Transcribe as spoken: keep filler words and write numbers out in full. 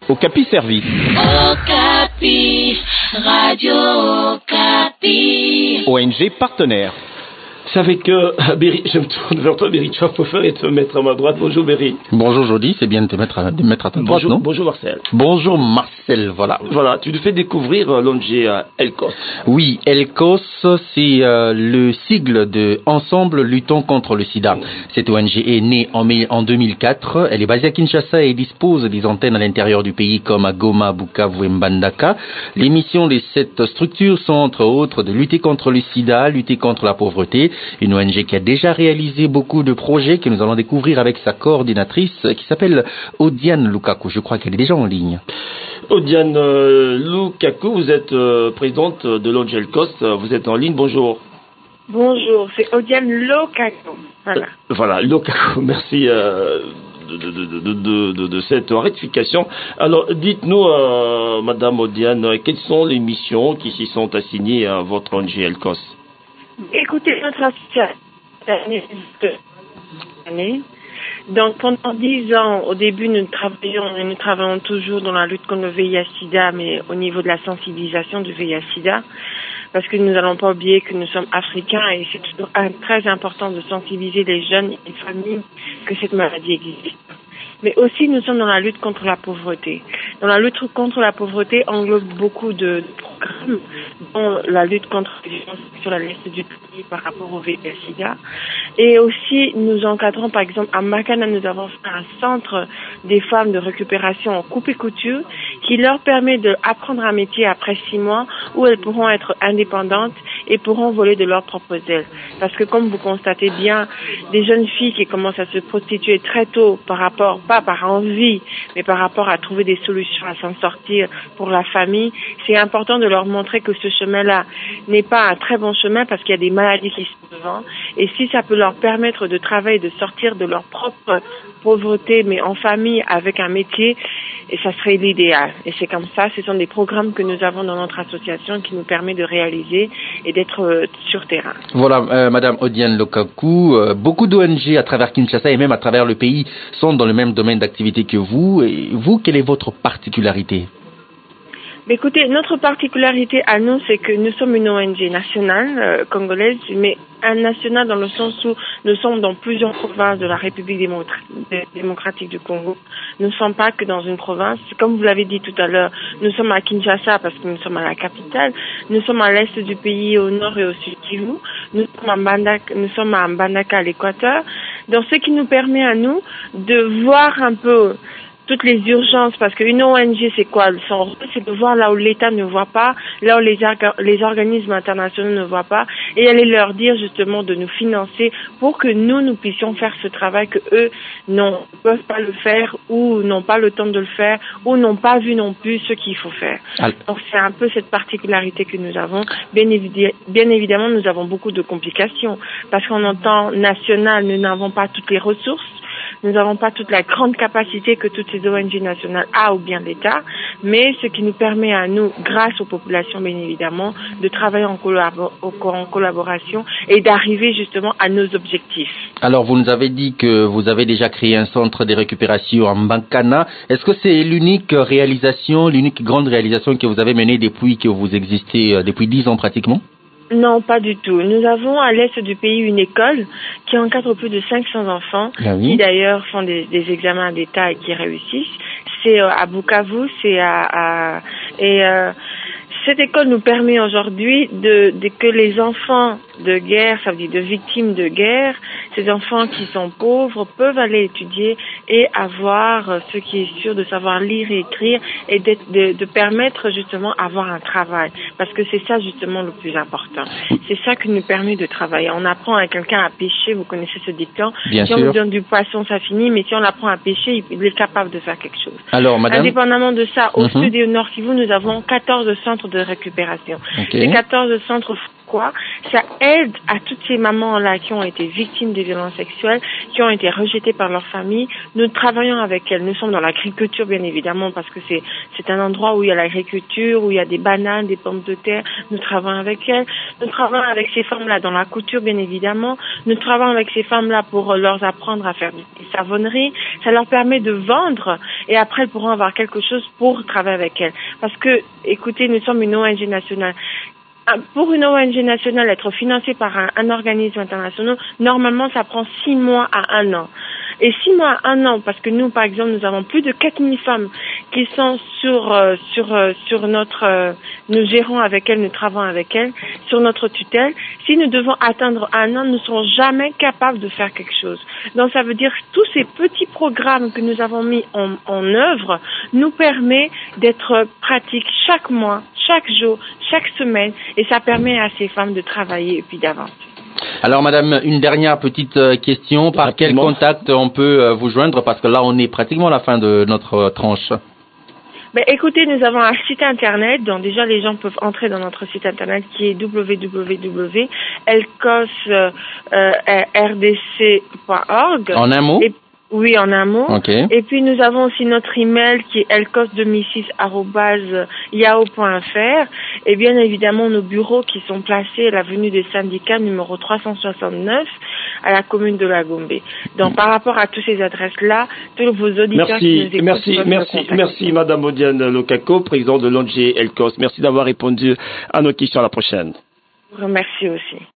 Okapi Service. Okapi, Radio Okapi. O N G partenaire. C'est avec euh, Berry, je me tourne vers toi, Berry Tchouafoufer, et te mettre à ma droite. Bonjour Berry. Bonjour Jody, c'est bien de te mettre à, de me mettre à ta droite, bonjour, non? Bonjour Marcel. Bonjour Marcel, voilà. Voilà, tu nous fais découvrir euh, l'O N G euh, ELCOS. Oui, ELCOS, c'est euh, le sigle de Ensemble luttons contre le sida. Cette O N G est née en, en deux mille quatre, elle est basée à Kinshasa et dispose des antennes à l'intérieur du pays comme à Goma, Bukavu et Mbandaka. Les missions de cette structure sont entre autres de lutter contre le sida, lutter contre la pauvreté. Une O N G qui a déjà réalisé beaucoup de projets que nous allons découvrir avec sa coordinatrice qui s'appelle Odiane Lukaku. Je crois qu'elle est déjà en ligne. Odiane euh, Lukaku, vous êtes euh, présidente de l'O N G ELCOS. Vous êtes en ligne, bonjour. Bonjour, c'est Odiane Lukaku. Voilà, euh, voilà Lukaku, merci euh, de, de, de, de, de, de, de cette rectification. Alors, dites-nous, euh, Madame Odiane, quelles sont les missions qui s'y sont assignées à votre O N G ELCOS? Écoutez, notre association année. Donc pendant dix ans, au début, nous travaillons et nous travaillons toujours dans la lutte contre le V I H-Sida, mais au niveau de la sensibilisation du V I H-Sida, parce que nous n'allons pas oublier que nous sommes africains et c'est toujours un, très important de sensibiliser les jeunes et les familles que cette maladie existe. Mais aussi, nous sommes dans la lutte contre la pauvreté. Dans la lutte contre la pauvreté englobe beaucoup de, de programmes, dont la lutte contre les violences sur la liste du pays par rapport au V I H-Sida. Et aussi, nous encadrons, par exemple, à Makana, nous avons fait un centre des femmes de récupération en coupe et couture qui leur permet d'apprendre un métier après six mois où elles pourront être indépendantes et pourront voler de leurs propres ailes. Parce que comme vous constatez bien, des jeunes filles qui commencent à se prostituer très tôt par rapport, pas par envie, mais par rapport à trouver des solutions à s'en sortir pour la famille, c'est important de leur montrer que ce chemin-là n'est pas un très bon chemin parce qu'il y a des maladies qui sont devant. Et si ça peut leur permettre de travailler, de sortir de leur propre pauvreté, mais en famille avec un métier, et ça serait l'idéal. Et c'est comme ça, ce sont des programmes que nous avons dans notre association qui nous permet de réaliser et d'être euh, sur terrain. Voilà, euh, Madame Odiane Lukaku, euh, beaucoup d'O N G à travers Kinshasa et même à travers le pays sont dans le même domaine d'activité que vous. Et vous, quelle est votre particularité? Mais écoutez, notre particularité à nous, c'est que nous sommes une O N G nationale euh, congolaise, mais un national dans le sens où nous sommes dans plusieurs provinces de la République démocratique du Congo. Nous ne sommes pas que dans une province. Comme vous l'avez dit tout à l'heure, nous sommes à Kinshasa parce que nous sommes à la capitale. Nous sommes à l'est du pays, au nord et au sud Kivu. Nous sommes à Mbandaka, nous sommes à Mbandaka, à l'équateur. Donc, ce qui nous permet à nous de voir un peu toutes les urgences, parce qu'une O N G, c'est quoi? Son rôle, c'est de voir là où l'État ne voit pas, là où les, les organismes internationaux ne voient pas, et aller leur dire justement de nous financer pour que nous, nous puissions faire ce travail que eux ne peuvent pas le faire, ou n'ont pas le temps de le faire, ou n'ont pas vu non plus ce qu'il faut faire. Donc c'est un peu cette particularité que nous avons. Bien, évi- bien évidemment, nous avons beaucoup de complications, parce qu'en temps national, nous n'avons pas toutes les ressources. Nous n'avons pas toute la grande capacité que toutes ces O N G nationales a ou bien l'État, mais ce qui nous permet à nous, grâce aux populations bien évidemment, de travailler en, collabo- en collaboration et d'arriver justement à nos objectifs. Alors vous nous avez dit que vous avez déjà créé un centre de récupération en Mbandaka. Est-ce que c'est l'unique réalisation, l'unique grande réalisation que vous avez menée depuis que vous existez, depuis dix ans pratiquement? Non, pas du tout. Nous avons à l'est du pays une école qui encadre plus de cinq cents enfants, ah oui. qui d'ailleurs font des, des examens d'État et qui réussissent. C'est euh, à Bukavu, c'est à, à et euh, cette école nous permet aujourd'hui de, de que les enfants de guerre, ça veut dire de victimes de guerre, ces enfants qui sont pauvres peuvent aller étudier et avoir ce qui est sûr de savoir lire et écrire et de, de, de permettre justement avoir un travail. Parce que c'est ça justement le plus important. C'est ça qui nous permet de travailler. On apprend à quelqu'un à pêcher, vous connaissez ce dicton. Bien si sûr. on lui donne du poisson, ça finit, mais si on l'apprend à pêcher, il est capable de faire quelque chose. Alors, madame. Indépendamment de ça, au mm-hmm. sud et au nord Kivu, nous avons quatorze centres de récupération. Okay. Ces quatorze centres Pourquoi? Ça aide à toutes ces mamans-là qui ont été victimes des violences sexuelles, qui ont été rejetées par leur famille. Nous travaillons avec elles. Nous sommes dans l'agriculture, bien évidemment, parce que c'est, c'est un endroit où il y a l'agriculture, où il y a des bananes, des pommes de terre. Nous travaillons avec elles. Nous travaillons avec ces femmes-là dans la couture, bien évidemment. Nous travaillons avec ces femmes-là pour leur apprendre à faire des savonneries. Ça leur permet de vendre et après elles pourront avoir quelque chose pour travailler avec elles. Parce que, écoutez, nous sommes une O N G nationale. Pour une O N G nationale, être financée par un, un organisme international, normalement, ça prend six mois à un an. Et six mois à un an, parce que nous, par exemple, nous avons plus de quatre mille femmes qui sont sur euh, sur euh, sur notre, euh, nous gérons avec elles, nous travaillons avec elles, sur notre tutelle. Si nous devons atteindre un an, nous ne serons jamais capables de faire quelque chose. Donc, ça veut dire que tous ces petits programmes que nous avons mis en, en œuvre nous permet d'être pratiques chaque mois, chaque jour, chaque semaine, et ça permet à ces femmes de travailler et puis d'avancer. Alors, madame, une dernière petite question. Par Rapidement. Quel contact on peut vous joindre? Parce que là, on est pratiquement à la fin de notre tranche. Ben, écoutez, nous avons un site internet, donc déjà les gens peuvent entrer dans notre site internet qui est w w w point elcos r d c point org. En un mot? Et Oui, en un mot. Okay. Et puis nous avons aussi notre email qui est elcos deux mille six arobase yahoo point f r et bien évidemment nos bureaux qui sont placés à l'avenue des syndicats numéro trois cent soixante-neuf à la commune de la Gombe. Donc par rapport à toutes ces adresses-là, tous vos auditeurs merci, qui nous écoutent merci, merci, merci Madame Odiane Lokako, présidente de l'O N G Elcos. Merci d'avoir répondu à nos questions. À la prochaine. Je vous remercie aussi.